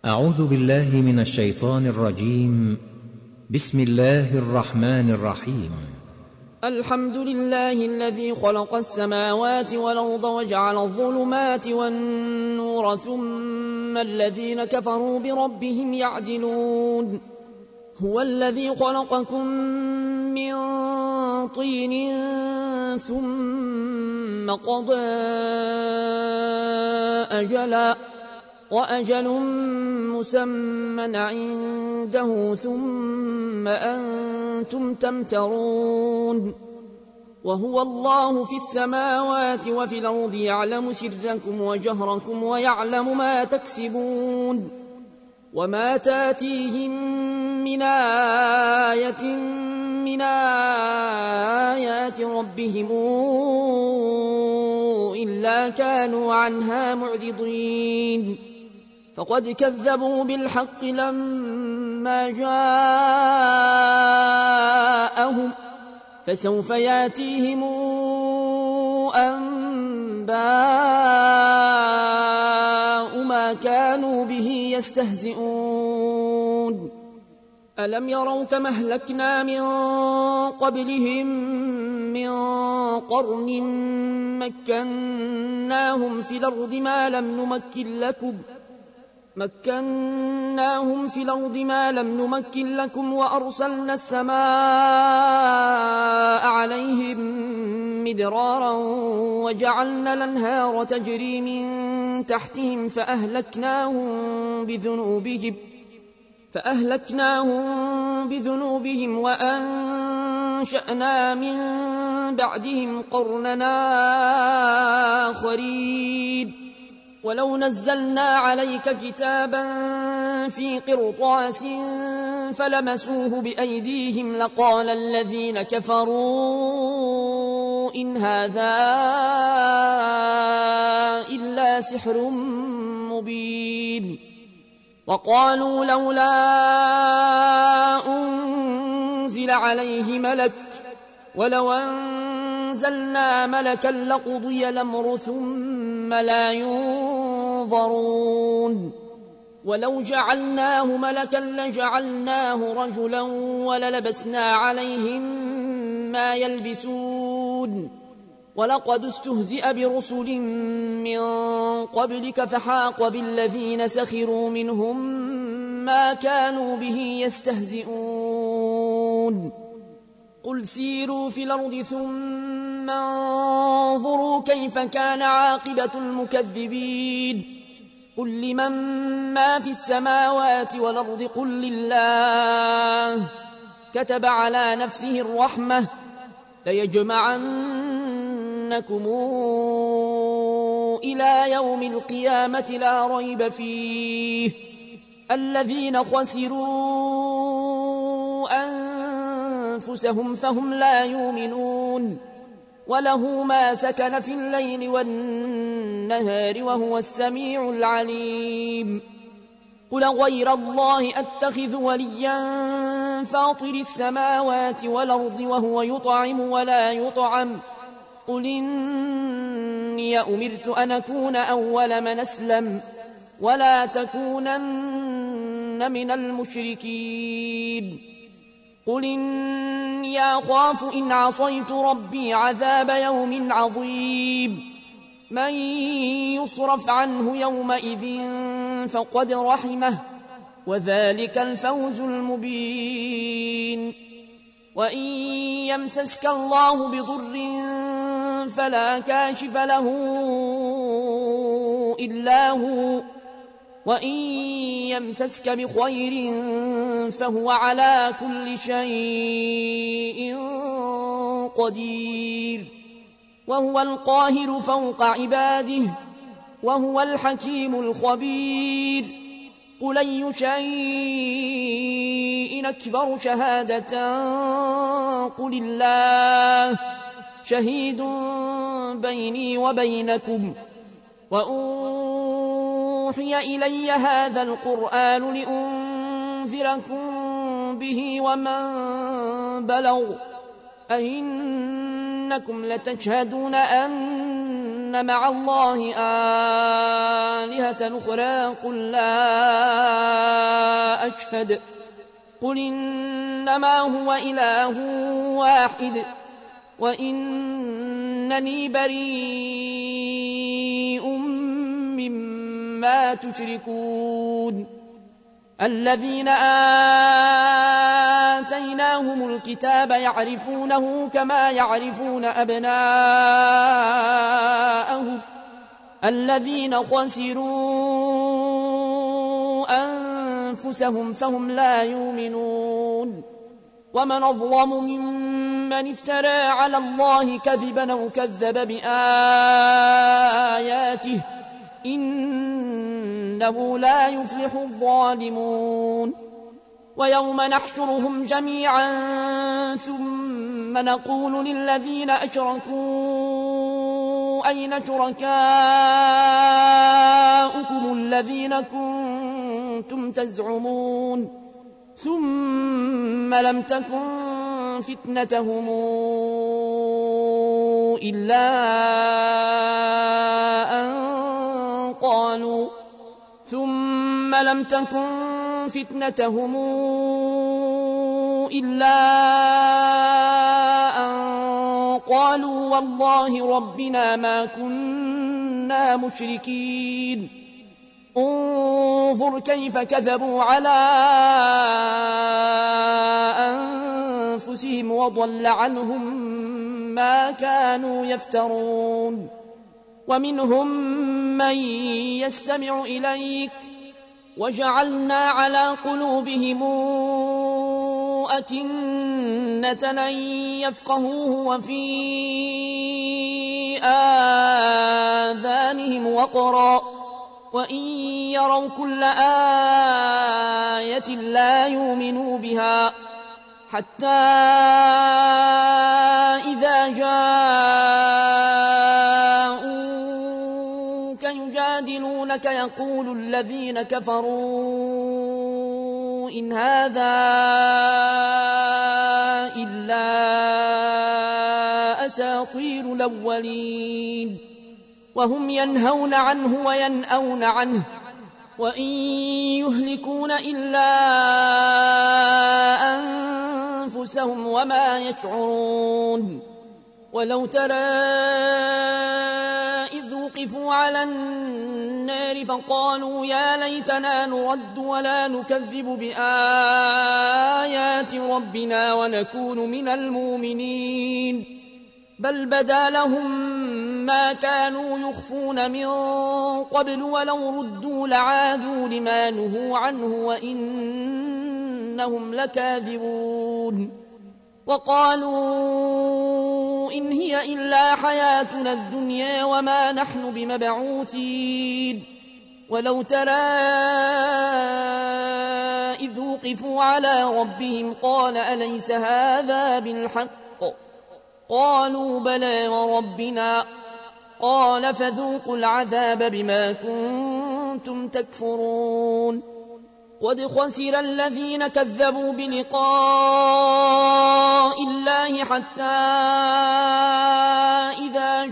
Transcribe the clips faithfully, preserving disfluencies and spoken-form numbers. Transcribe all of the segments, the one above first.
أعوذ بالله من الشيطان الرجيم. بسم الله الرحمن الرحيم. الحمد لله الذي خلق السماوات والأرض وجعل الظلمات والنور ثم الذين كفروا بربهم يعدلون. هو الذي خلقكم من طين ثم قضى أجلا وأجل مسمى عنده ثم أنتم تمترون. وهو الله في السماوات وفي الأرض يعلم سركم وجهركم ويعلم ما تكسبون. وما تاتيهم من آية من آيات ربهم إلا كانوا عنها معرضين. فقد كذبوا بالحق لما جاءهم فسوف ياتيهم أنباء ما كانوا به يستهزئون. ألم يروا كما أهلكنا من قبلهم من قرن مكناهم في الأرض ما لم نمكن لكم مكناهم في الأرض ما لم نمكن لكم وأرسلنا السماء عليهم مدرارا وجعلنا الأنهار تجري من تحتهم فأهلكناهم بذنوبهم فأهلكناهم بذنوبهم وأنشأنا من بعدهم قرننا آخرين. ولو نزلنا عليك كتابا في قرطاس فلمسوه بأيديهم لقال الذين كفروا إن هذا إلا سحر مبين. وقالوا لولا أنزل عليه ملك ولو أنزلنا ملكا لقضي الأمر ثم لا ينظرون. ولو جعلناه ملكا لجعلناه رجلا وللبسنا عليهم ما يلبسون. ولقد استهزئ برسل من قبلك فحاق بالذين سخروا منهم ما كانوا به يستهزئون. قل سيروا في الأرض ثم انظروا كيف كان عاقبة المكذبين. قل لمن ما في السماوات والأرض قل لله كتب على نفسه الرحمة ليجمعنكم إلى يوم القيامة لا ريب فيه الذين خسروا أنفسهم فهم لا يؤمنون. وله ما سكن في الليل والنهار وهو السميع العليم. قل غير الله أتخذ وليا فاطر السماوات والأرض وهو يطعم ولا يطعم. قل إني أمرت أن أكون أول من أسلم ولا تكونن من المشركين. قل إني أخاف إن عصيت ربي عذاب يوم عظيم. من يصرف عنه يومئذ فقد رحمه وذلك الفوز المبين. وإن يمسسك الله بضر فلا كاشف له إلا هو وإن يمسسك بخير فهو على كل شيء قدير. وهو القاهر فوق عباده وهو الحكيم الخبير. قل أي شيء أكبر شهادة قل الله شهيد بيني وبينكم. وأوحي إلي هذا القرآن لأنذركم به ومن بلغ أئنكم لتشهدون أن مع الله آلهة أخرى قل لا يشهد قل إنما هو إله واحد وإنني بريء مما تشركون الذين آتيناهم الكتاب يعرفونه كما يعرفون أبناءهم الذين خسروا أنفسهم فهم لا يؤمنون ومن أظلم ممن افترى على الله كذبا أو كذب بآياته إنه لا يفلح الظالمون ويوم نحشرهم جميعا ثم نقول للذين أشركوا أين شركاؤكم الذين كنتم تزعمون ثم لم تكن فتنتهم إلا أن قالوا ثم لم تكن فتنتهم إلا أن قالوا والله ربنا ما كنا مشركين انظر كيف كذبوا على أنفسهم وضل عنهم ما كانوا يفترون ومنهم من يستمع إليك وجعلنا على قلوبهم أكنة أن يفقهوه وفي آذانهم وقرا وإن يروا كل آية لا يؤمنوا بها حتى إذا جاءوك يجادلونك يقول الذين كفروا إن هذا إلا أساطير الأولين وهم ينهون عنه وينأون عنه وإن يهلكون إلا أنفسهم وما يشعرون ولو ترى إذ وقفوا على النار فقالوا يا ليتنا نرد ولا نكذب بآيات ربنا ونكون من المؤمنين بل بدا لهم ما كانوا يخفون من قبل ولو ردوا لعادوا لما نهوا عنه وإنهم لكاذبون وقالوا إن هي إلا حياتنا الدنيا وما نحن بمبعوثين ولو ترى إذ وقفوا على ربهم قال أليس هذا بالحق قالوا بلى وربنا قال فذوقوا العذاب بما كنتم تكفرون قد خسر الذين كذبوا بلقاء الله حتى إذا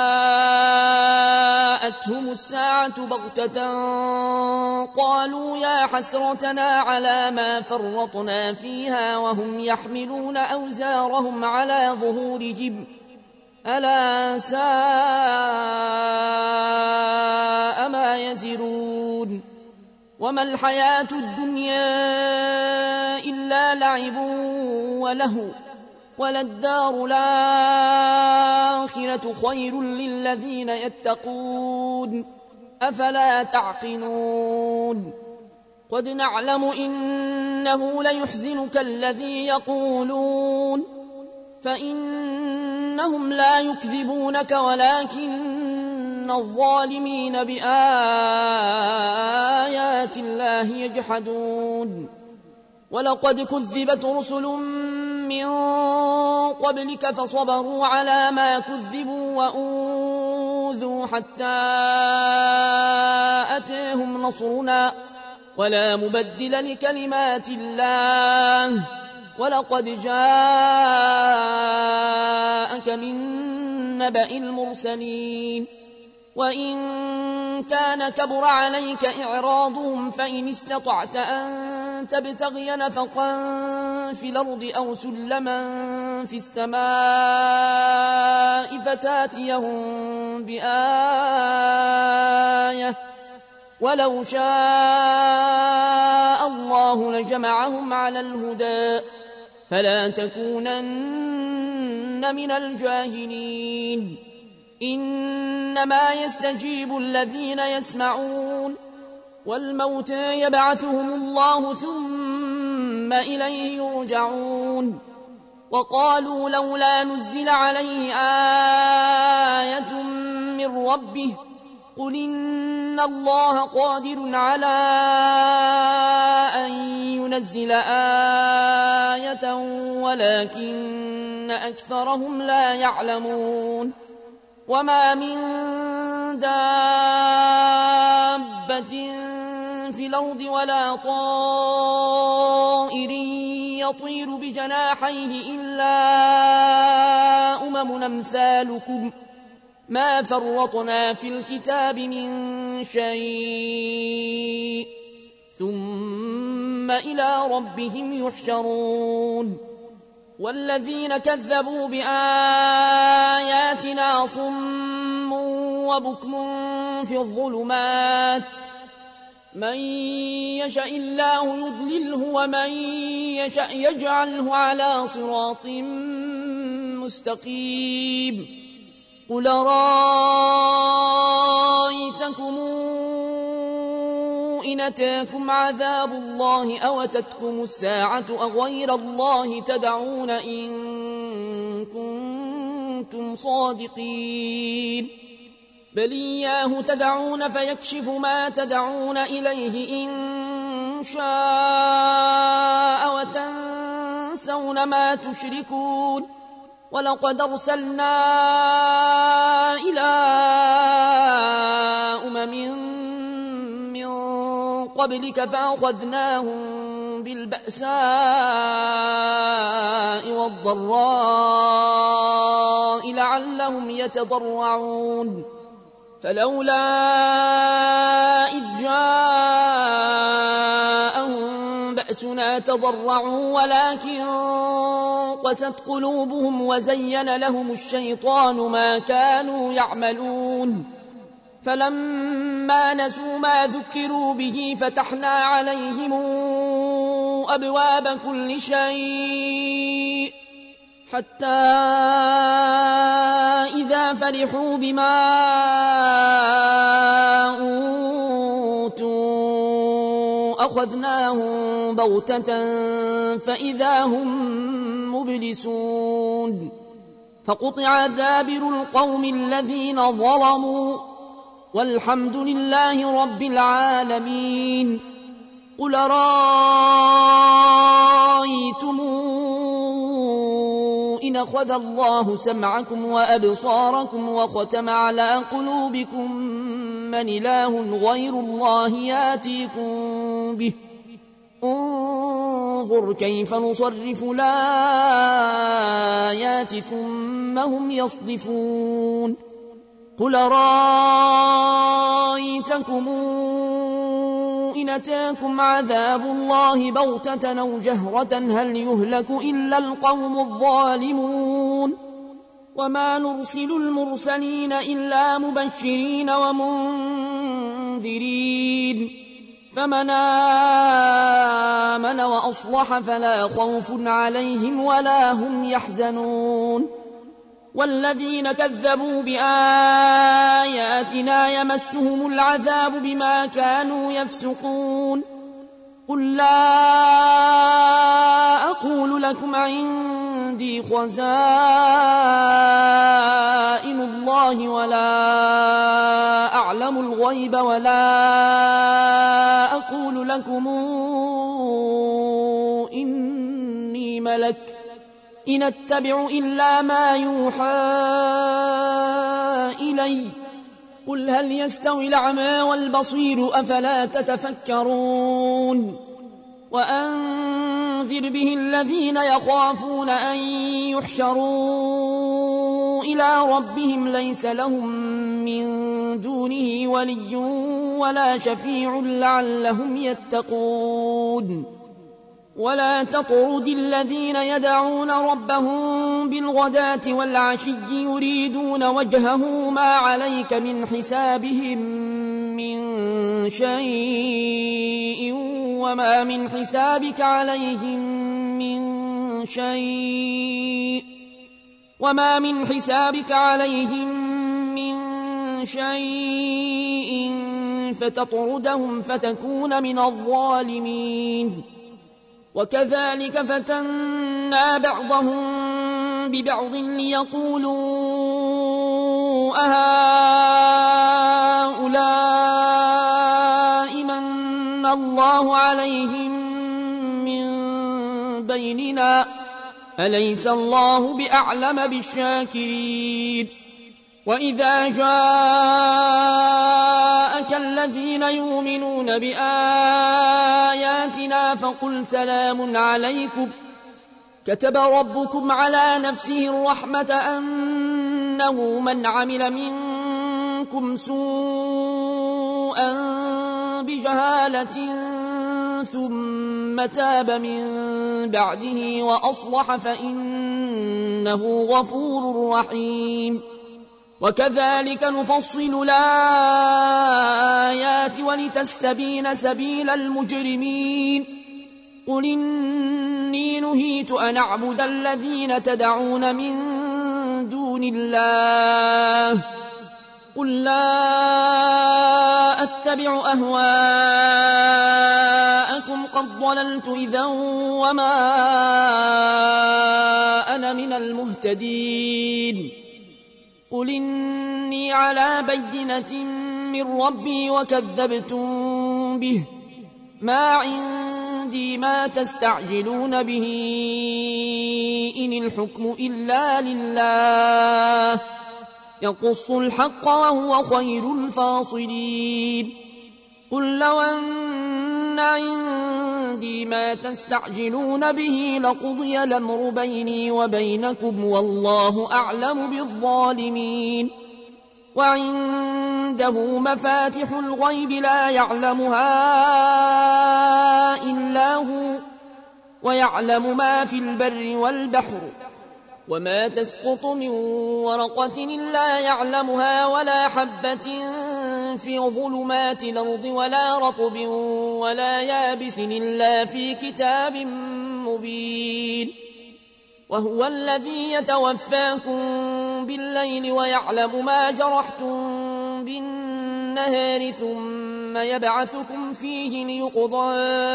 جاءتهم الساعة بغتة قالوا يا حسرتنا على ما فرطنا فيها وهم يحملون أوزارهم على ظهورهم ألا ساء ما يزرون وما الحياة الدنيا إلا لعب وله وللدار الآخرة خير للذين يتقون أفلا تعقلون قد نعلم إنه ليحزنك الذي يقولون فإنهم لا يكذبونك ولكن الظالمين بآيات الله يجحدون ولقد كذبت رسل من قبلك فصبروا على ما كذبوا وأوذوا حتى أتاهم نصرنا ولا مبدل لكلمات الله ولقد جاءك من نبأ المرسلين وإن كان كبر عليك إعراضهم فإن استطعت أن تبتغي نفقا في الأرض أو سلما في السماء فتاتيهم بآية ولو شاء الله لجمعهم على الهدى فلا تكونن من الجاهلين إنما يستجيب الذين يسمعون والموتى يبعثهم الله ثم إليه يرجعون وقالوا لولا نزل عليه آية من ربه قل إن الله قادر على أن ينزل آية ولكن أكثرهم لا يعلمون وما من دابة في الأرض ولا طائر يطير بجناحيه إلا أمم أمثالكم ما فرطنا في الكتاب من شيء ثم إلى ربهم يحشرون والذين كذبوا بآياتنا صم وبكم في الظلمات من يشاء الله يضلله ومن يشاء يجعله على صراط مستقيم قل رأيتكم إن أتاكم عذاب الله أو أتتكم الساعة أغير الله تدعون إن كنتم صادقين بل إياه تدعون فيكشف ما تدعون إليه إن شاء وتنسون ما تشركون ولقد أرسلنا إلى أمم من قبلك فأخذناهم بالبأساء والضراء لعلهم يتضرعون فلولا إذ جاءهم بأسنا تضرعوا ولكن قست قلوبهم وزين لهم الشيطان ما كانوا يعملون فلما نسوا ما ذكروا به فتحنا عليهم أبواب كل شيء حتى إذا فرحوا بما أوتوا أخذناهم بغتة فإذا هم مبلسون فقطع دابر القوم الذين ظلموا والحمد لله رب العالمين قل رأيتم إن أخذ الله سمعكم وأبصاركم وختم على قلوبكم من إله غير الله ياتيكم به انظر كيف نصرف الآيات ثم هم يصدفون قل رأيتكم إن أتاكم عذاب الله بغتة أو جهرة هل يهلك إلا القوم الظالمون وما نرسل المرسلين إلا مبشرين ومنذرين فمن آمن وأصلح فلا خوف عليهم ولا هم يحزنون والذين كذبوا بآياتنا يمسهم العذاب بما كانوا يفسقون قل لا أقول لكم عندي خزائن الله ولا أعلم الغيب ولا أقول لكم إني ملك إن أتبع إلا ما يوحى إلي قل هل يستوي الأعمى والبصير أفلا تتفكرون وأنذر به الذين يخافون أن يحشروا إلى ربهم ليس لهم من دونه ولي ولا شفيع لعلهم يتقون ولا تطرد الذين يدعون ربهم بالغداة والعشي يريدون وجهه ما عليك من حسابهم من شيء وما من حسابك عليهم من شيء وما من حسابك عليهم من شيء فتطردهم فتكون من الظالمين وكذلك فتنا بعضهم ببعض ليقولوا أهؤلاء من الله عليهم من بيننا أليس الله بأعلم بالشاكرين وإذا جاءك الذين يؤمنون بآياتنا فقل سلام عليكم كتب ربكم على نفسه الرحمة أنه من عمل منكم سوءا بجهالة ثم تاب من بعده وأصلح فإنه غفور رحيم وكذلك نفصل الآيات ولتستبين سبيل المجرمين قل إني نهيت أن أعبد الذين تدعون من دون الله قل لا أتبع أهواءكم قد ضللت إذا وما أنا من المهتدين قل إني على بينة من ربي وكذبتم به ما عندي ما تستعجلون به إن الحكم إلا لله يقص الحق وهو خير الفاصلين قل لو أن عندي ما تستعجلون به لقضي الأمر بيني وبينكم والله أعلم بالظالمين وعنده مفاتح الغيب لا يعلمها إلا هو ويعلم ما في البر والبحر وما تسقط من ورقة إلا يعلمها ولا حبة في ظلمات الأرض ولا رطب ولا يابس إلا في كتاب مبين وهو الذي يتوفاكم بالليل ويعلم ما جرحتم بالنهار ثم يبعثكم فيه ليقضى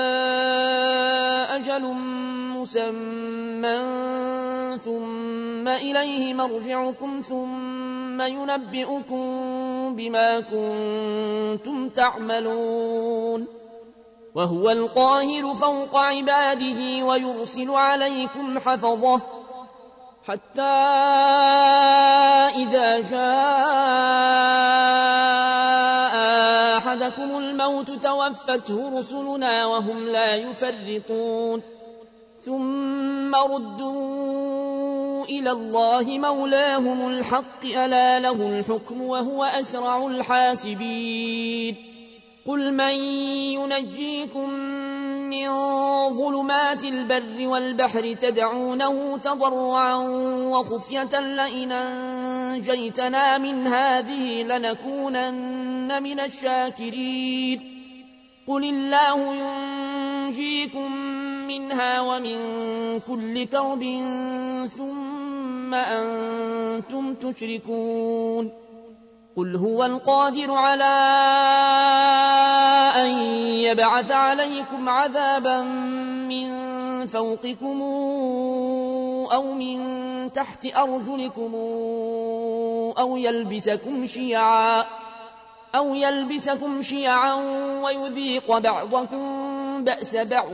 أجل مسمى ثم إليه مرجعكم ثم ينبئكم بما كنتم تعملون وهو القاهر فوق عباده ويرسل عليكم حفظه حتى إذا جاء أحدكم الموت توفته رسلنا وهم لا يفرطون ثم ردوا إلى الله مولاهم الحق ألا له الحكم وهو أسرع الحاسبين قل من ينجيكم من ظلمات البر والبحر تدعونه تضرعا وخفية لئن أنجيتنا من هذه لنكونن من الشاكرين قل الله ينجيكم منها ومن كل كرب ثم أنتم تشركون قل هو القادر على أن يبعث عليكم عذابا من فوقكم أو من تحت أرجلكم أو يلبسكم شيعا أو يلبسكم شيعا ويذيق بعضكم بأس بعض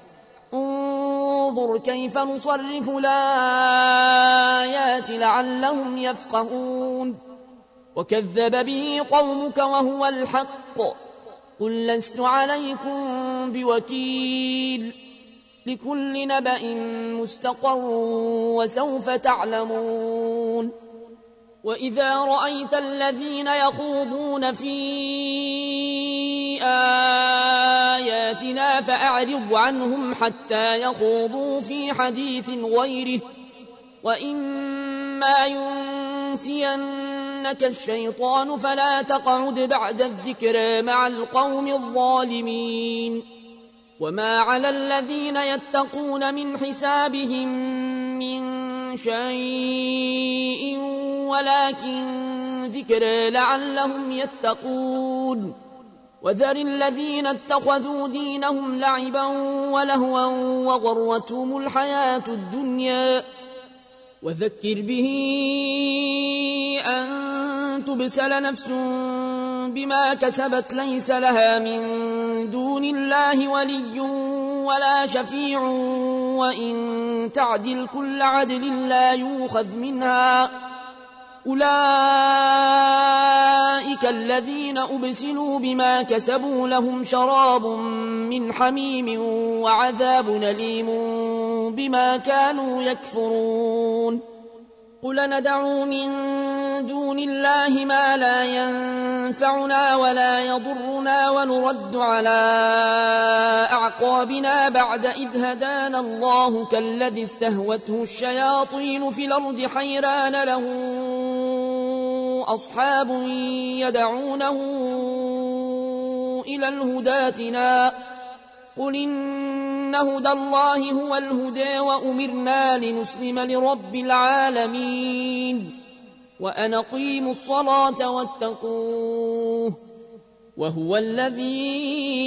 انظر كيف نصرف الآيات لعلهم يفقهون وكذب به قومك وهو الحق قل لست عليكم بوكيل لكل نبأ مستقر وسوف تعلمون وإذا رأيت الذين يخوضون في آياتنا فأعرض عنهم حتى يخوضوا في حديث غيره، وإما ينسينك الشيطان فلا تقعد بعد الذكرى مع القوم الظالمين. وما على الذين يتقون من حسابهم من شيء ولكن ذكرى لعلهم يتقون. وذر الذين اتخذوا دينهم لعبا ولهوا وغرتهم الحياة الدنيا، وذكر به أن تبسل نفس بما كسبت ليس لها من دون الله ولي ولا شفيع، وإن تعدل كل عدل لا يؤخذ منها. أولئك الذين أبسلوا بما كسبوا لهم شراب من حميم وعذاب أليم بما كانوا يكفرون. قل ندعو من دون الله ما لا ينفعنا ولا يضرنا ونرد على أعقابنا بعد إذ هدانا الله كالذي استهوته الشياطين في الأرض حيران له أصحاب يدعونه إلى الهدى ائتنا. قل إن هدى الله هو الهدى وأمرنا لنسلم لرب العالمين وأن أقيموا الصلاة واتقوه وهو الذي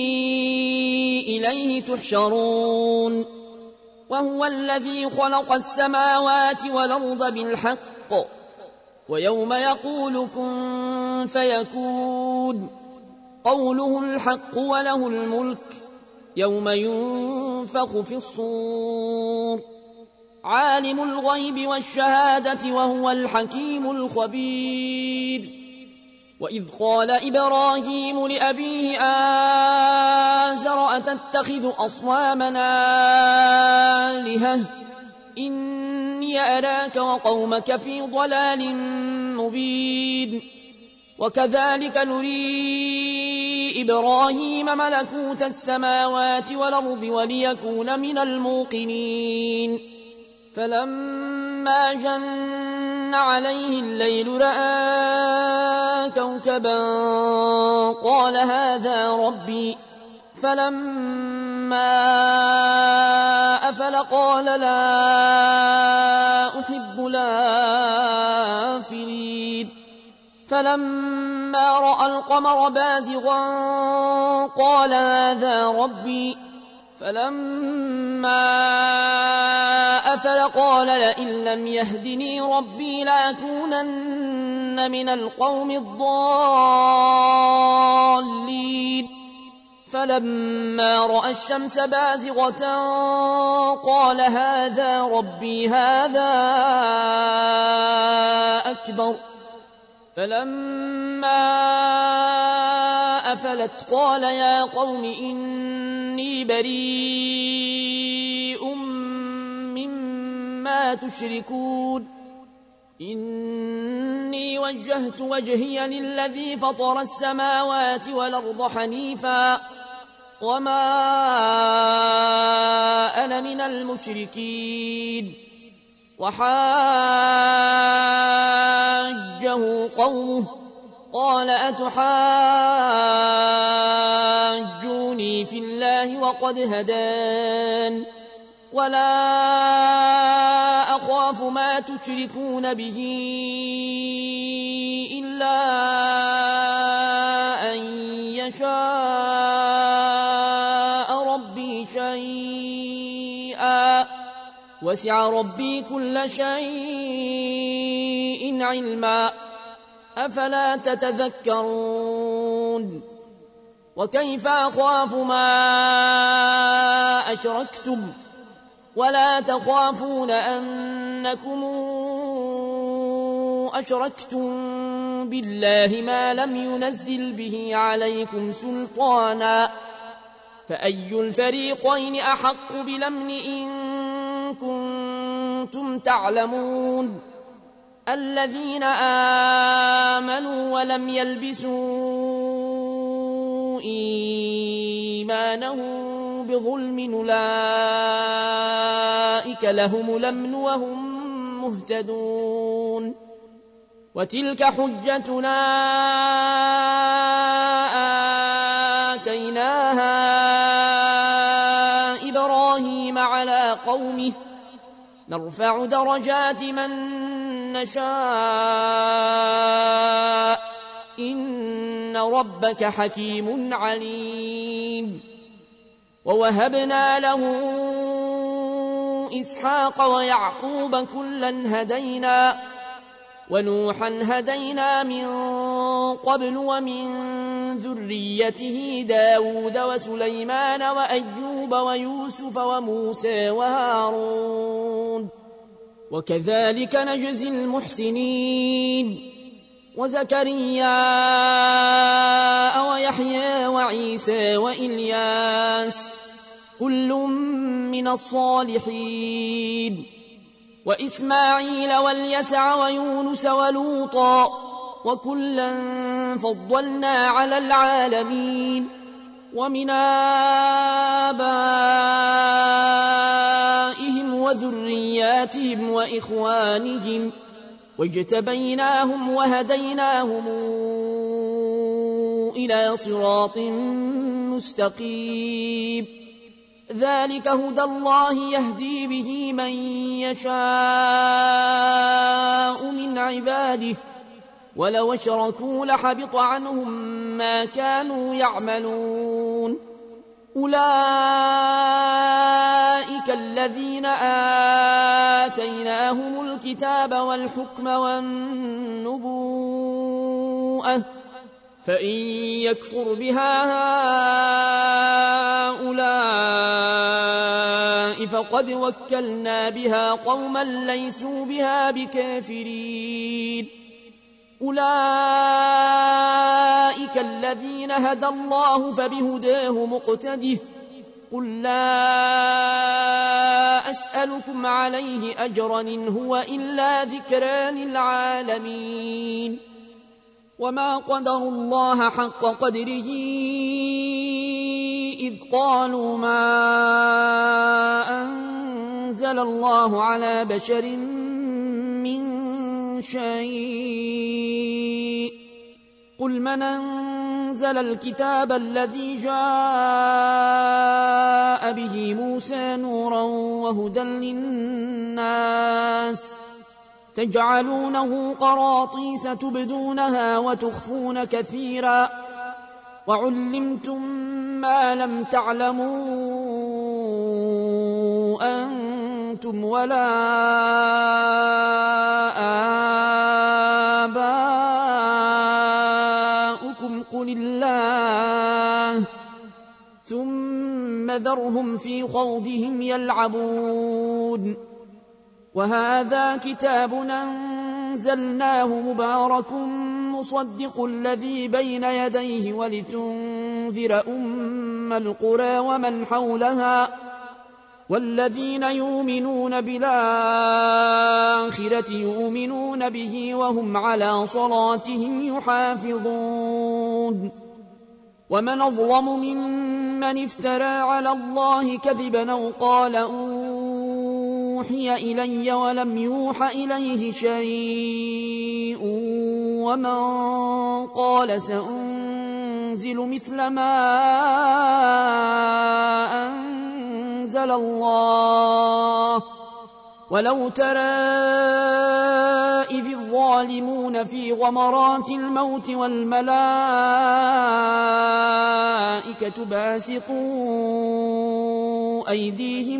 إليه تحشرون. وهو الذي خلق السماوات والأرض بالحق ويوم يقول كن فيكون قوله الحق وله الملك يوم ينفخ في الصور. عالم الغيب والشهادة وهو الحكيم الخبير. وإذ قال إبراهيم لأبيه آزر أتتخذ أصنامنا آلهة إني أراك وقومك في ضلال مبين. وكذلك نري إبراهيم ملكوت السماوات والأرض وليكون من الموقنين. فلما جن عليه الليل رأى كوكبا قال هذا ربي، فلما أفل قال لا أحب الآفلين. فلما رأى القمر بازغا قال هذا ربي، فلما أفل قال لئن لم يهدني ربي لأكونن من القوم الضالين. فلما رأى الشمس بازغة قال هذا ربي هذا أكبر. فلما أفلت قال يا قوم إني بريء مما تشركون. إني وجهت وجهي للذي فطر السماوات والأرض حنيفا وما أنا من المشركين. وحاجه قومه قال أتحاجوني في الله وقد هدان ولا أخاف ما تشركون به إلا أن يشاء ربي شيئا وسع ربي كل شيء علما أفلا تتذكرون. وكيف أخاف ما أشركتم ولا تخافون أنكم أشركتم بالله ما لم ينزل به عليكم سلطانا فأي الفريقين أحق بالأمن إن كنتم تعلمون. الذين آمنوا ولم يلبسوا إيمانهم بظلم أولئك لهم الأمن وهم مهتدون وتلك حجتنا آتيناها إبراهيم على قومه نرفع درجات من نشاء إن ربك حكيم عليم ووهبنا له إسحاق ويعقوب كلا هدينا ونوحا هدينا من قبل ومن ذريته داود وسليمان وأيوب ويوسف وموسى وهارون وكذلك نجزي المحسنين وزكريا ويحيى وعيسى وإلياس كل من الصالحين وإسماعيل واليسع ويونس ولوطا وكلا فضلنا على العالمين ومن آبائهم وذرياتهم وإخوانهم واجتبيناهم وهديناهم إلى صراط مستقيم ذلك هدى الله يهدي به من يشاء من عباده ولو اشركوا لحبط عنهم ما كانوا يعملون أولئك الذين آتيناهم الكتاب والحكم والنبوءة فإن يكفر بها هؤلاء فقد وكلنا بها قوما ليسوا بها بكافرين أولئك الذين هدى الله فبهداه مقتده قل لا أسألكم عليه أجرا إن هو إلا ذكرى للعالمين وما قدروا الله حق قدره إذ قالوا ما أنزل الله على بشر من شيء قل من أنزل الكتاب الذي جاء به موسى نورا وهدى للناس تجعلونه قراطيس تبدونها وتخفون كثيرا وعلمتم ما لم تعلموا أنتم ولا آباؤكم قل الله ثم ذرهم في خوضهم يلعبون وهذا كتاب أنزلناه مبارك مصدق الذي بين يديه ولتنذر أم القرى ومن حولها والذين يؤمنون بالآخرة يؤمنون به وهم على صلاتهم يحافظون ومن أظلم ممن افترى على الله كذبا أو قال أوحي إلي ولم يوح إليه شيء ومن قال سأنزل مثل ما أنزل الله ولو ترى إذ الظالمون في غمرات الموت والملائكة باسطوا أيديهم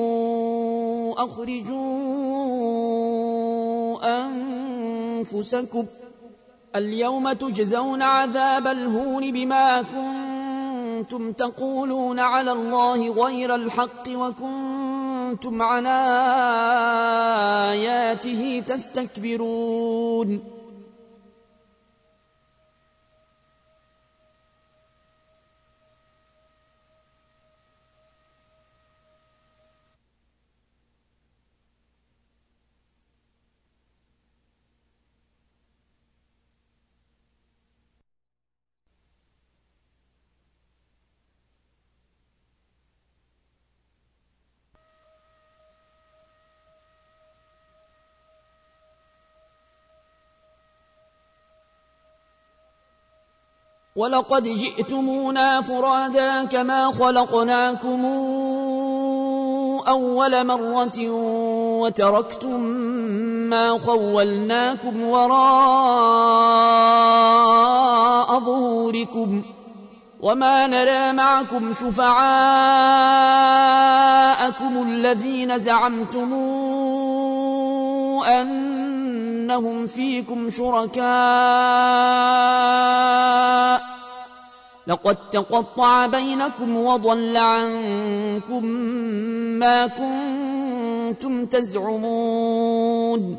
أخرجوا أنفسكم اليوم تجزون عذاب الهون بما كنتم تقولون على الله غير الحق وكنتم عن آياته تستكبرون ولقد جئتمونا فرادا كما خلقناكم أول مرة وتركتم ما خولناكم وراء ظهوركم وما نرى معكم شفعاءكم الذين زعمتم أنهم فيكم شركاء لقد تقطع بينكم وضل عنكم ما كنتم تزعمون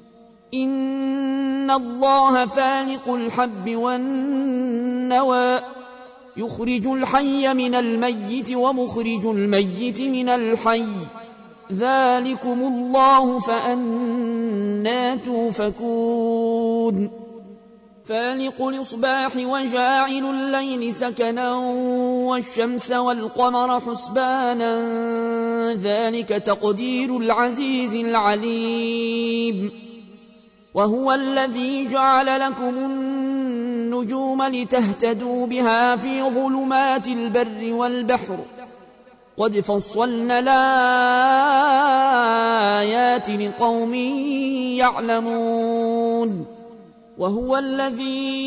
إن الله فالق الحب والنوى يخرج الحي من الميت ومخرج الميت من الحي ذلكم الله فأنى توفكون فالق الإصباح وجاعل الليل سكنا والشمس والقمر حسبانا ذلك تقدير العزيز العليم وهو الذي جعل لكم النجوم لتهتدوا بها في ظلمات البر والبحر قد فصلنا الآيات لقوم يعلمون وهو الذي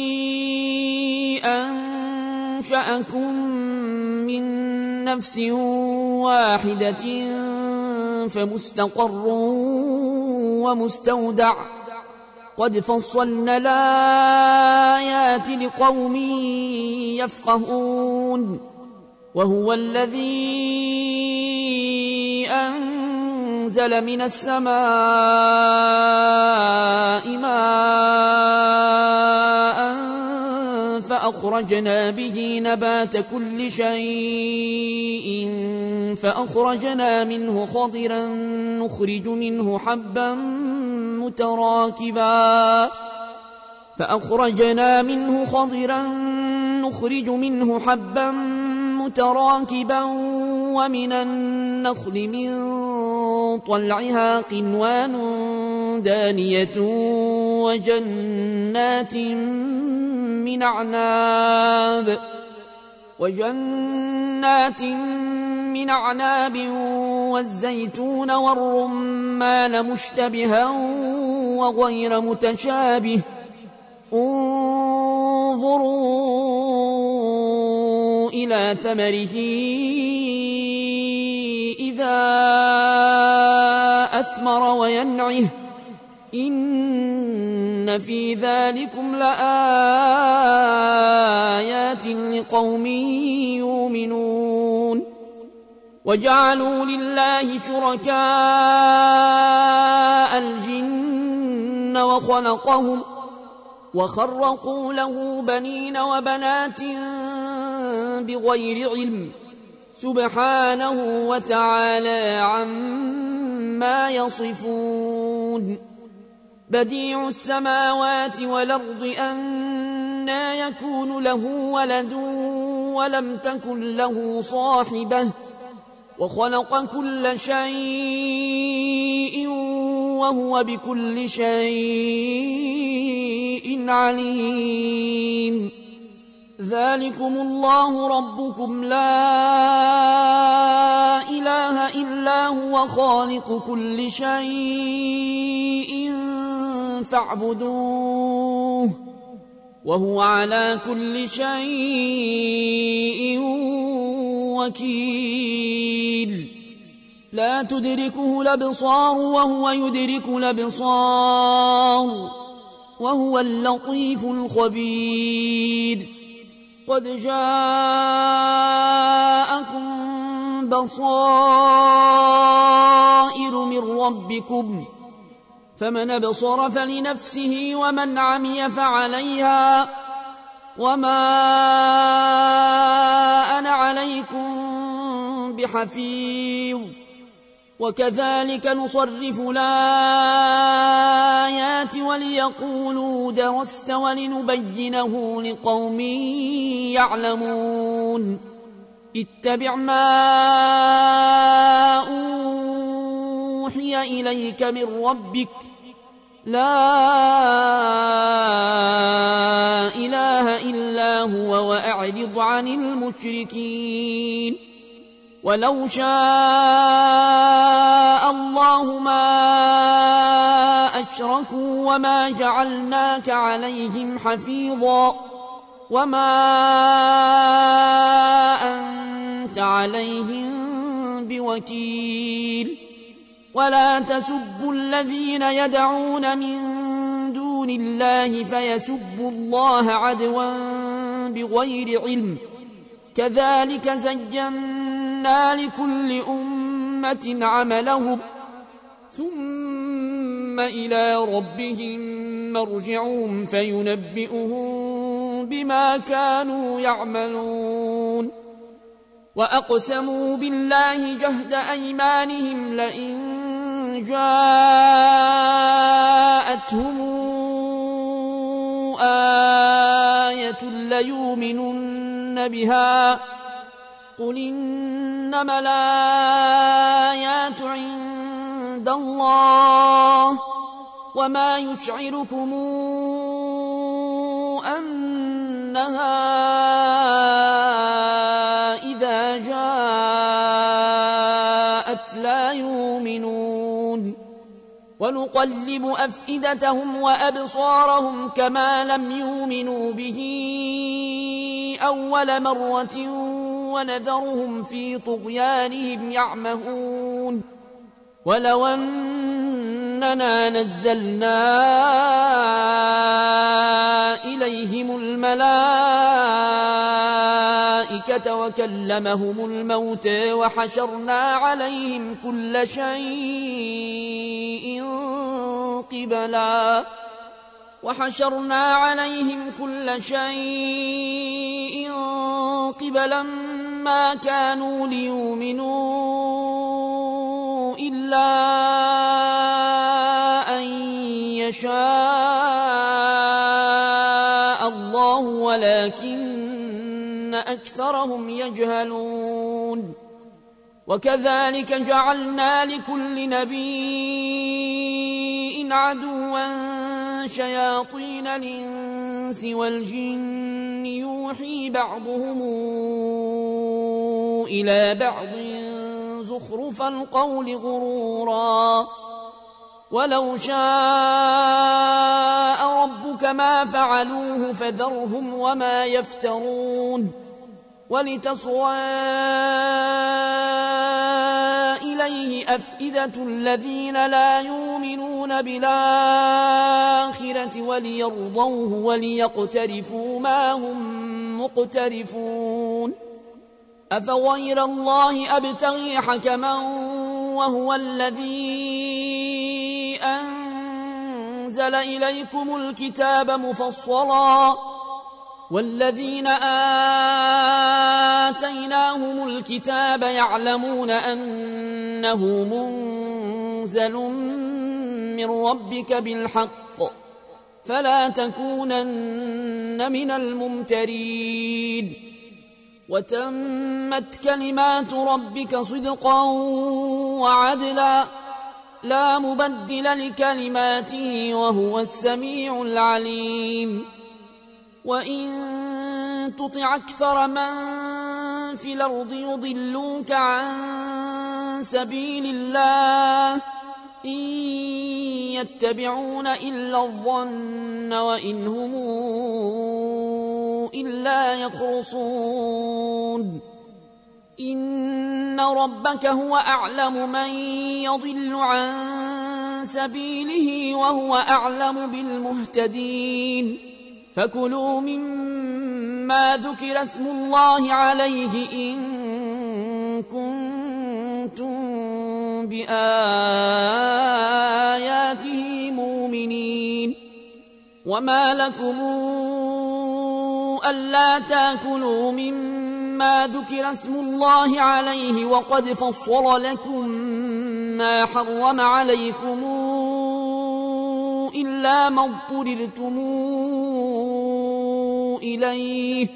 أنشأكم من نفس واحدة فمستقر ومستودع قد فصلنا الآيات لقوم يفقهون وهو الذي أنزل من السماء ماء فأخرجنا به نبات كل شيء فأخرجنا منه خضرا نخرج منه حبا متراكبا فأخرجنا منه خضرا نخرج منه حبا متراكبا ومن النخل من طلعها قنوان دانية وجنات من أعناب وجنات من أعناب والزيتون والرمان مشتبها وغير متشابه انظروا إلى ثمره إذا أثمر وينعه إن في ذلكم لآيات لقوم يؤمنون وجعلوا لله شركاء الجن وخلقهم وخرقوا له بنين وبنات بغير علم سبحانه وتعالى عما يصفون بديع السماوات والأرض أنى يكون له ولد ولم تكن له صاحبة وخلق كل شيء وهو بكل شيء عليم ذلكم الله ربكم لا إله إلا هو خالق كل شيء فاعبدوه وهو على كل شيء وكيل لا تدركه الأبصار وهو يدرك الأبصار وهو اللطيف الخبير قد جاءكم بصائر من ربكم فمن أبصر فلنفسه ومن عمي فعليها وما أنا عليكم بحفيظ وكذلك نصرف الآيات وليقولوا درست ولنبينه لقوم يعلمون اتبع ما أوحي إليك من ربك لا إله إلا هو وأعرض عن المشركين ولو شاء الله ما أشركوا وما جعلناك عليهم حفيظا وما أنت عليهم بوكيل ولا تسبوا الذين يدعون من دون الله فيسبوا الله عدوا بغير علم كذلك زينا لكل أمة عملهم ثم إلى ربهم مرجعهم فينبئهم بما كانوا يعملون وأقسموا بالله جهد أيمانهم لئن جاءتهم آية ليؤمنن بها قل إنما الآيات عند الله وما يشعركم أنها إذا جاءت لا يؤمنون ونقلب أفئدتهم وأبصارهم كما لم يؤمنوا به أول مرة ونذرهم في طغيانهم يعمهون ولو أننا نزلنا إليهم الملائكة وكلمهم الموت وحشرنا عليهم كل شيء قبلا وحشرنا عليهم كل شيء قبلا ما كانوا ليؤمنوا إلا أن يشاء الله ولكن أكثرهم يجهلون وكذلك جعلنا لكل نبي عدوا شياطين الإنس والجن يوحي بعضهم إلى بعض زخرف القول غرورا ولو شاء ربك ما فعلوه فذرهم وما يفترون ولتصغى إليه أفئدة الذين لا يؤمنون بالآخرة وليرضوه وليقترفوا ما هم مقترفون أفغير الله أبتغي حكما وهو الذي أنزل إليكم الكتاب مفصلا والذين آتيناهم الكتاب يعلمون أنه منزل من ربك بالحق فلا تكونن من الممترين وتمت كلمات ربك صدقا وعدلا لا مبدل لكلماته وهو السميع العليم وإن تطع أكثر من في الأرض يضلوك عن سبيل الله إن يتبعون إلا الظن وإن هم إلا يخرصون إن ربك هو أعلم من يضل عن سبيله وهو أعلم بالمهتدين فكلوا مما ذكر اسم الله عليه إن كنتم بآياته مؤمنين وما لكم ألا تأكلوا مما ذكر اسم الله عليه وقد فصل لكم ما حرم عليكم إلا ما اضطررتم إليه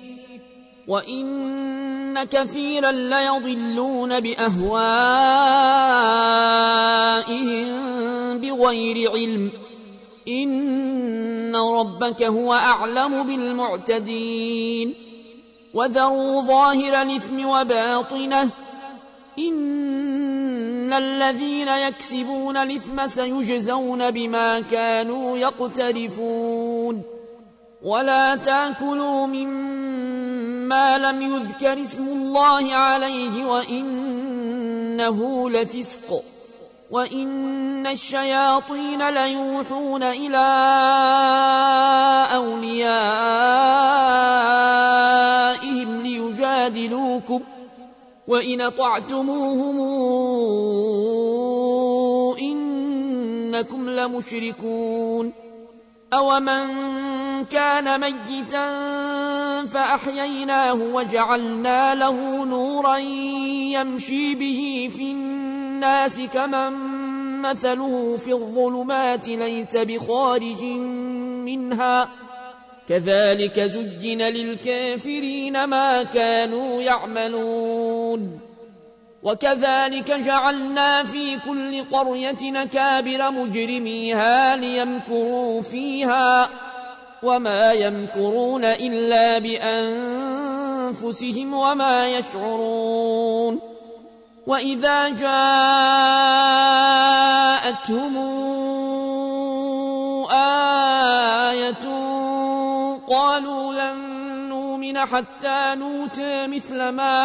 وإن كثيرا ليضلون بأهوائهم بغير علم إن ربك هو أعلم بالمعتدين وذروا ظاهر الإثم وباطنه إن الذين يكسبون الإثم سيجزون بما كانوا يقترفون ولا تأكلوا مما لم يذكر اسم الله عليه وإنه لفسق وإن الشياطين ليوحون إلى أوليائهم ليجادلوكم وإن أطعتموهم إنكم لمشركون أومن كان ميتا فأحييناه وجعلنا له نورا يمشي به في الناس كمن مثله في الظلمات ليس بخارج منها كذلك زين للكافرين ما كانوا يعملون وكذلك جعلنا في كل قرية أكابر مجرميها ليمكروا فيها وما يمكرون إلا بأنفسهم وما يشعرون وإذا جاءتهم آية قالوا لن نؤمن حتى نؤتى مثل ما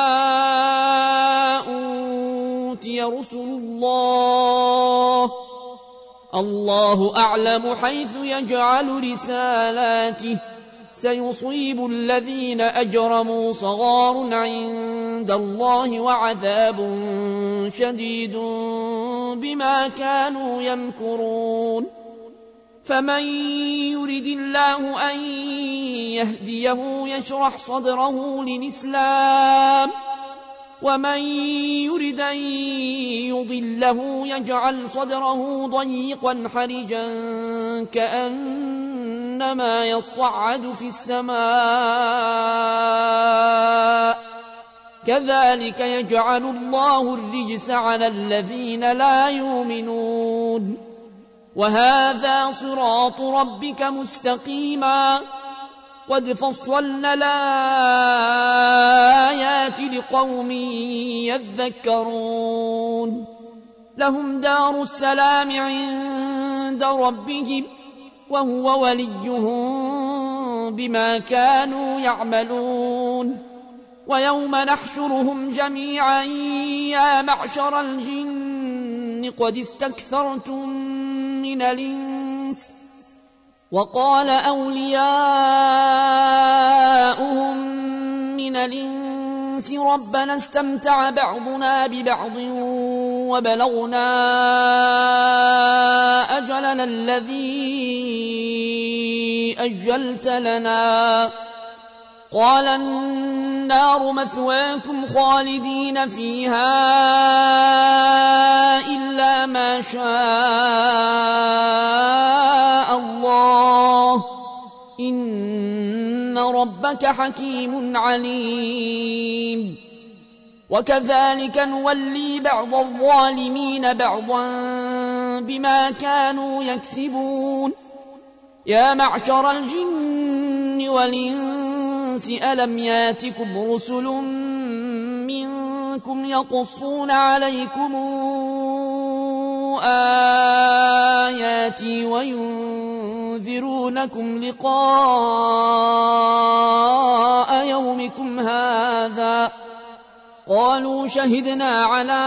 أوتي رسل الله الله أعلم حيث يجعل رسالاته سيصيب الذين أجرموا صغار عند الله وعذاب شديد بما كانوا يمكرون فمن يرد الله أن يهديه يشرح صدره للإسلام ومن يرد أن يضله يجعل صدره ضيقا حرجا كأنما يصعد في السماء كذلك يجعل الله الرجس على الذين لا يؤمنون وهذا صراط ربك مستقيما قد فصلنا الآيات لقوم يذكرون لهم دار السلام عند ربهم وهو وليهم بما كانوا يعملون ويوم نحشرهم جميعا يا معشر الجن قد استكثرتم من الإنس وقال أولياؤهم من الإنس ربنا استمتع بعضنا ببعض وبلغنا أجلنا الذي أجلت لنا قال النار مثواكم خالدين فيها إلا ما شاء الله إن ربك حكيم عليم وكذلك نولي بعض الظالمين بعضا بما كانوا يكسبون يا معشر الجن والإنس ألم ياتكم رسل منكم يقصون عليكم آياتي وينذرونكم لقاء يومكم هذا قالوا شهدنا على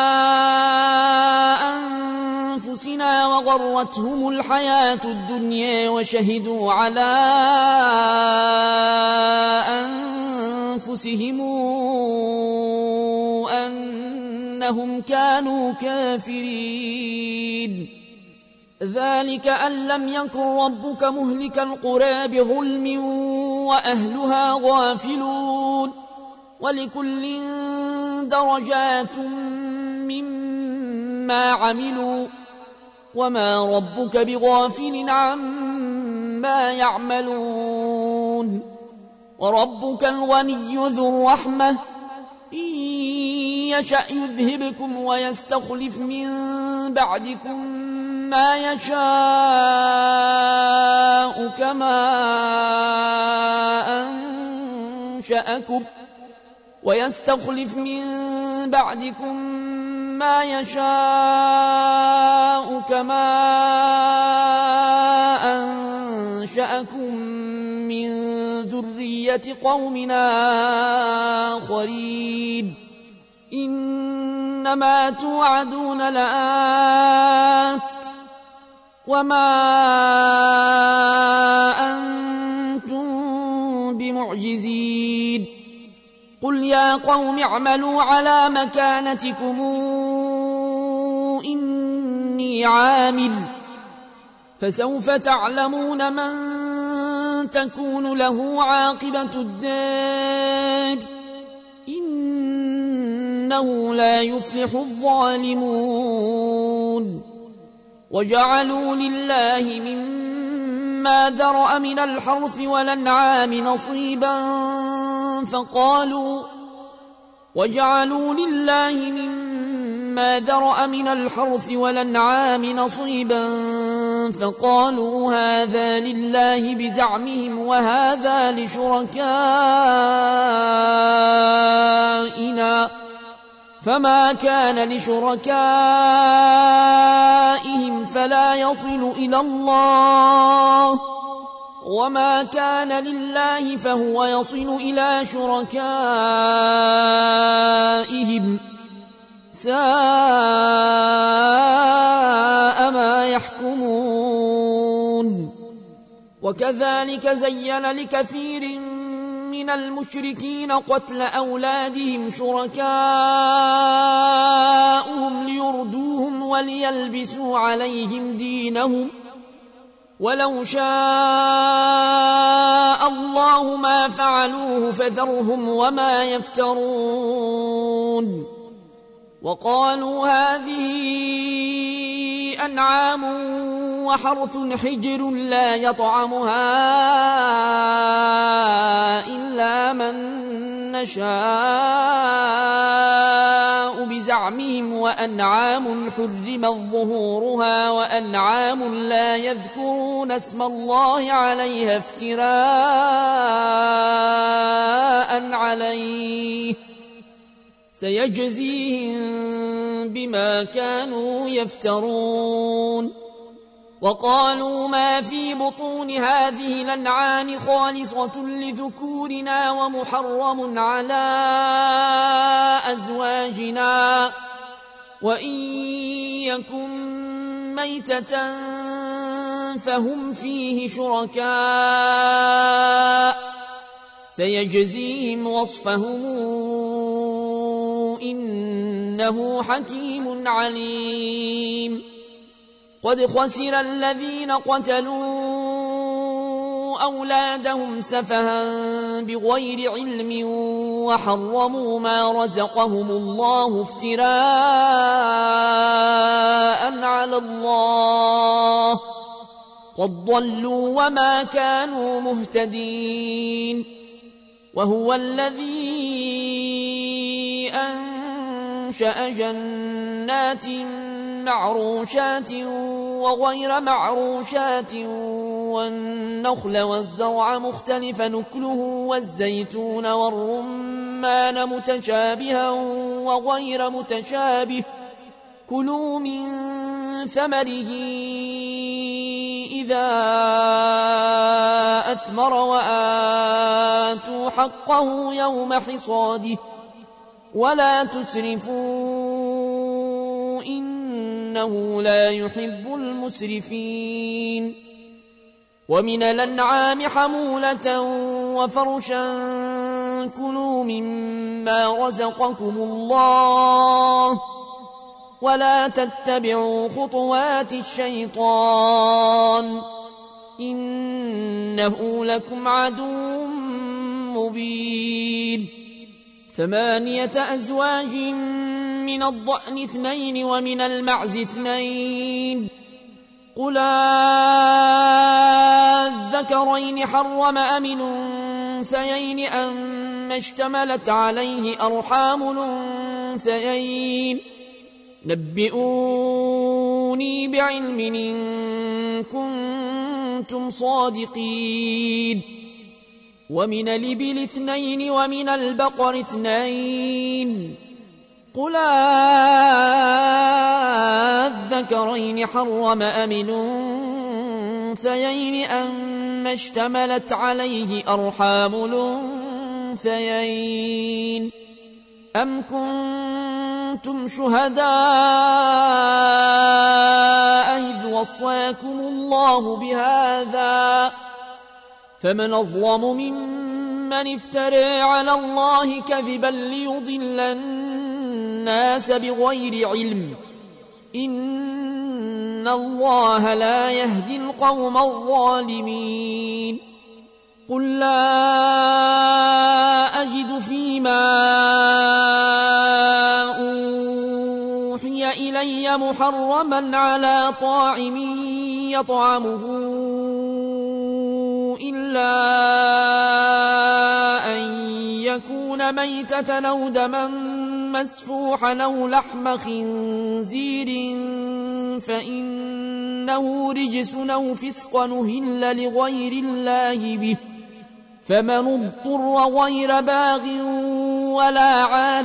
أنفسنا وغرتهم الحياة الدنيا وشهدوا على أنفسهم أنهم كانوا كافرين ذلك أن لم يكن ربك مهلك القرى بظلم وأهلها غافلون ولكل درجات مما عملوا وما ربك بغافل عما يعملون وربك الغني ذو الرحمة إن يشأ يذهبكم ويستخلف من بعدكم ما يشاء كما أنشأكم ويستخلف من بعدكم ما يشاء كما أنشأكم من ذرية قومنا آخرين إنما توعدون لآت وما أنتم بمعجزين قل يا قوم اعملوا على مكانتكم إني عامل فسوف تعلمون من تكون له عاقبة الدار إنه لا يفلح الظالمون وجعلوا لله مما ذرأ من الحرث والأنعام نصيبا فقالوا وجعلوا لله مما ذرأ من الحرث والأنعام نصيبا فقالوا هذا لله بزعمهم وهذا لشركائنا فما كان لشركائهم فلا يصل إلى الله وما كان لله فهو يصل إلى شركائهم ساء ما يحكمون وكذلك زين لكثير من المشركين قتل أولادهم شركاؤهم ليردوهم وليلبسوا عليهم دينهم ولو شاء الله ما فعلوه فذرهم وما يفترون وقالوا هذه أنعام وحرث حجر لا يطعمها إلا من نشاء بزعمهم وأنعام حرمت ظهورها وأنعام لا يذكرون اسم الله عليها افتراء عليه سيجزيهم بما كانوا يفترون وقالوا ما في بطون هذه الأنعام خالصة لذكورنا ومحرم على أزواجنا وإن يكن ميتة فهم فيه شركاء سيجزيهم وصفهم إنه حكيم عليم قد خسر الذين قتلوا أولادهم سفها بغير علم وحرموا ما رزقهم الله افتراء على الله قد ضلوا وما كانوا مهتدين وهو الذي أنشأ جنات معروشات وغير معروشات والنخل والزرع مختلف نكله والزيتون والرمان متشابها وغير متشابه كلوا من ثمره إذا أثمر وآتوا حقه يوم حصاده ولا تسرفوا إنه لا يحب المسرفين ومن الأنعام حمولة وفرشا كلوا مما رزقكم الله ولا تتبعوا خطوات الشيطان إنه لكم عدو مبين ثمانية أزواج من الضأن اثنين ومن المعز اثنين قل الذكرين حرم أم الأنثيين أم اشتملت عليه أرحام الأنثيين نبئوا أتوني بعلم إن كنتم صادقين ومن الإبل اثنين ومن البقر اثنين قل أذكرين حرم أم الأنثيين أما اشتملت عليه أرحام الأنثيين أم كنتم شهداء إذ وصاكم الله بهذا فمن أظلم ممن افترى على الله كذبا ليضل الناس بغير علم إن الله لا يهدي القوم الظالمين قل لا أجد فيما أوحي إلي محرما على طاعم يطعمه إلا أن يكون ميتة أو دما مسفوحا أو لحم خنزير فإنه رجس أو فسق أهل لغير الله به فمن اضطر غير باغ ولا عاد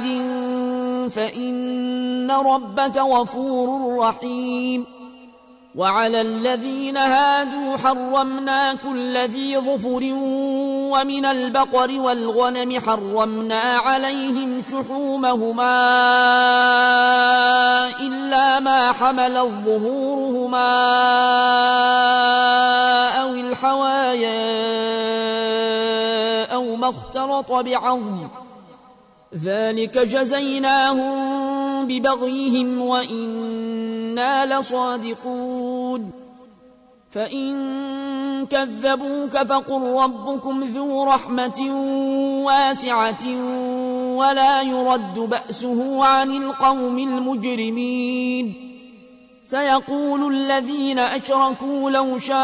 فإن ربك غفور رحيم وعلى الذين هادوا حرمنا كل ذي ظفر ومن البقر والغنم حرمنا عليهم شحومهما إلا ما حملت ظهورهما أو الحوايا أو ما اختلط بعظم ذلك جزيناهم ببغيهم وإنا لصادقون فإن كذبوك فقل ربكم ذو رحمة واسعة ولا يرد بأسه عن القوم المجرمين سيقول الذين أشركوا لو شاء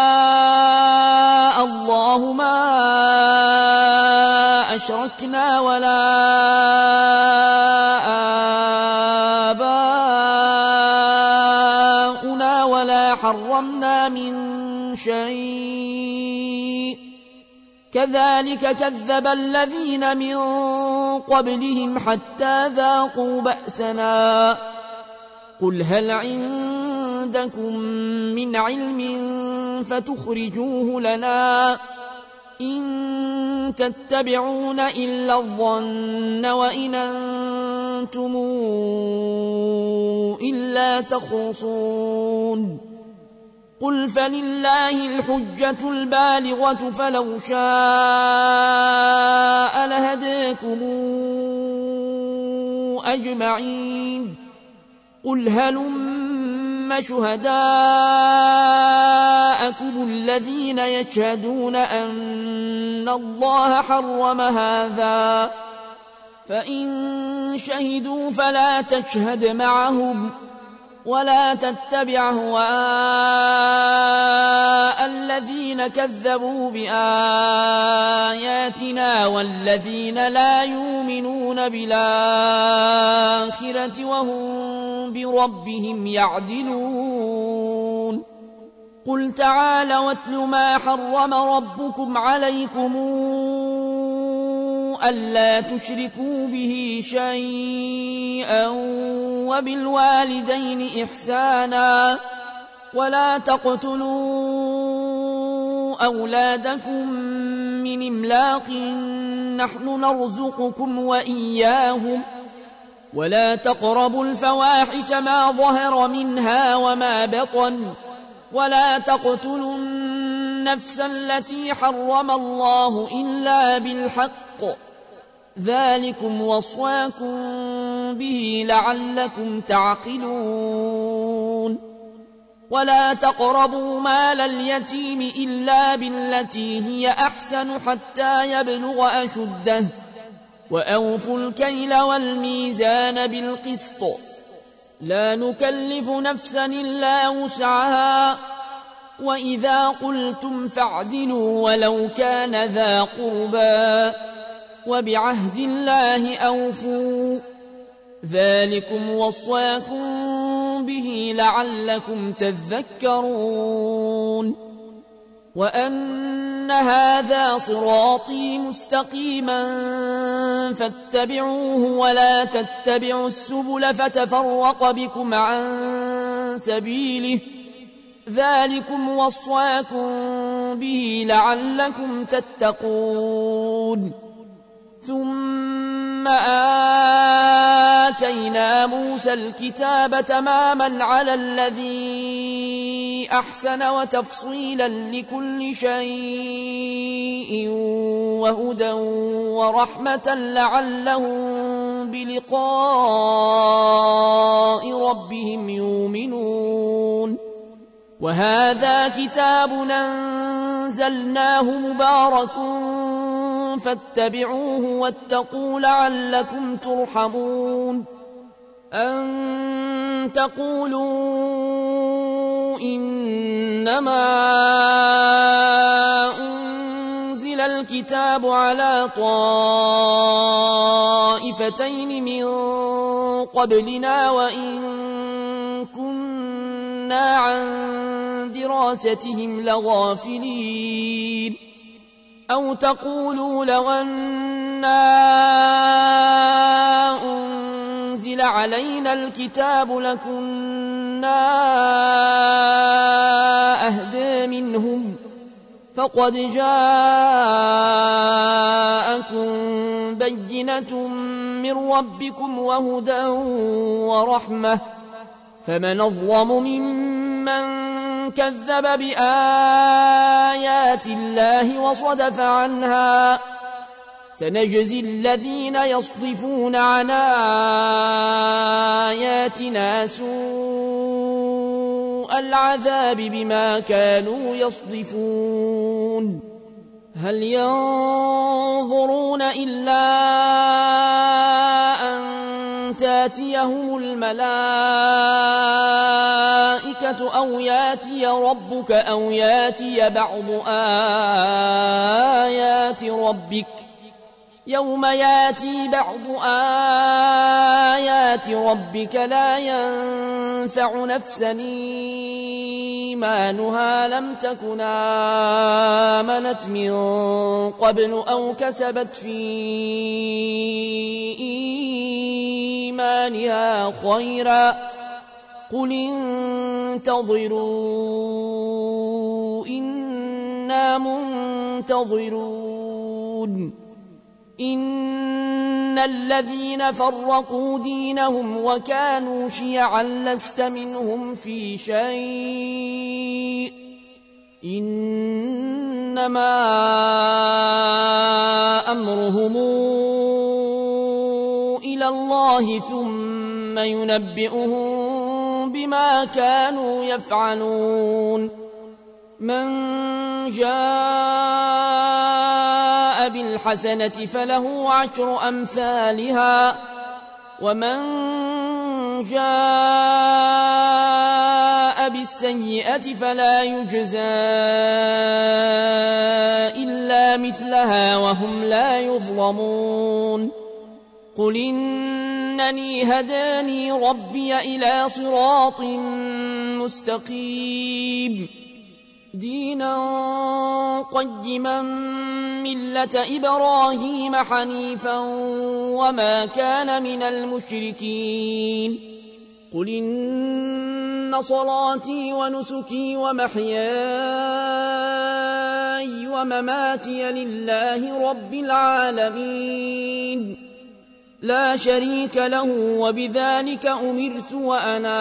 الله ما أشركنا ولا آباؤنا ولا حرمنا من شيء كذلك كذب الذين من قبلهم حتى ذاقوا بأسنا قل هل عندكم من علم فتخرجوه لنا إن تتبعون إلا الظن وإن أنتم إلا تخرصون قل فلله الحجة البالغة فلو شاء لهداكم أجمعين قل هلم شهداءكم الذين يشهدون أن الله حرم هذا فإن شهدوا فلا تشهد معهم ولا تتبع أهواء الذين كذبوا بآياتنا والذين لا يؤمنون بالآخرة وهم بربهم يعدلون قل تعالوا واتل ما حرم ربكم عليكم ألا تشركوا به شيئا وبالوالدين إحسانا ولا تقتلوا أولادكم من إملاق نحن نرزقكم وإياهم ولا تقربوا الفواحش ما ظهر منها وما بطن ولا تقتلوا النفس التي حرم الله إلا بالحق ذلكم وصاكم به لعلكم تعقلون ولا تقربوا مال اليتيم إلا بالتي هي أحسن حتى يبلغ أشده وأوفوا الكيل والميزان بالقسط لا نكلف نفسا إلا وسعها وإذا قلتم فاعدلوا ولو كان ذا قربى وبعهد الله أوفوا ذلكم وصاكم به لعلكم تذكرون وأن هذا صراطي مستقيما فاتبعوه ولا تتبعوا السبل فتفرق بكم عن سبيله ذلكم وصاكم به لعلكم تتقون ثم آتينا موسى الكتاب تماما على الذي أحسن وتفصيلا لكل شيء وهدى ورحمة لعلهم بلقاء ربهم يؤمنون وهذا كتاب أنزلناه مبارك فاتبعوه واتقوا لعلكم ترحمون أن تقولوا إنما أنزل الكتاب على طائفتين من قبلنا وإن كنا عن دراستهم لغافلين أو تقولوا لو أنا أنزل علينا الكتاب لكنا أهدى منهم فقد جاءكم بينة من ربكم وهدى ورحمة فمن أظلم ممن كذب بآيات الله وصدف عنها سنجزي الذين يصدفون عن آياتنا سوء العذاب بما كانوا يصدفون هل ينظرون إلا أن تاتيهم الملائكة أو ياتي ربك أو ياتي بعض آيات ربك يوم ياتي بعض آيات ربك لا ينفع نفسا إيمانها لم تكن آمنت من قبل أو كسبت في إيمانها خيرا قل انتظروا إنا منتظرون إن الذين فرقوا دينهم وكانوا شيعا لست منهم في شيء إنما أمرهم إلى الله ثم ينبئهم بما كانوا يفعلون من جاء بالحسنة فله عشر أمثالها ومن جاء بالسيئة فلا يجزى إلا مثلها وهم لا يظلمون قل إنني هداني ربي إلى صراط مستقيم دينا قيما ملة إبراهيم حنيفا وما كان من المشركين قل إن صلاتي ونسكي ومحياي ومماتي لله رب العالمين لا شريك له وبذلك أمرت وأنا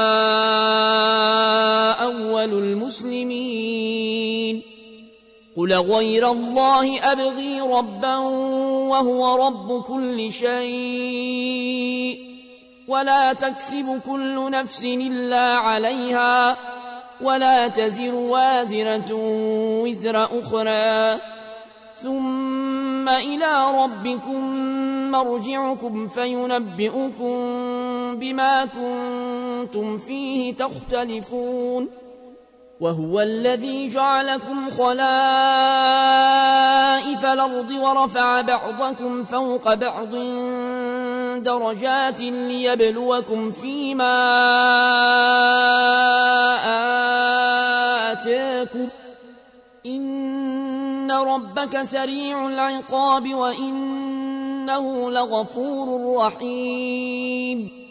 أول المسلمين قل غير الله أبغي ربا وهو رب كل شيء ولا تكسب كل نفس إلا عليها ولا تزر وازرة وزر أخرى ثم إلى ربكم مرجعكم فينبئكم بما كنتم فيه تختلفون وهو الذي جعلكم خلائف الأرض ورفع بعضكم فوق بعض درجات ليبلوكم فيما آتاكم إن ربك سريع العقاب وإنه لغفور رحيم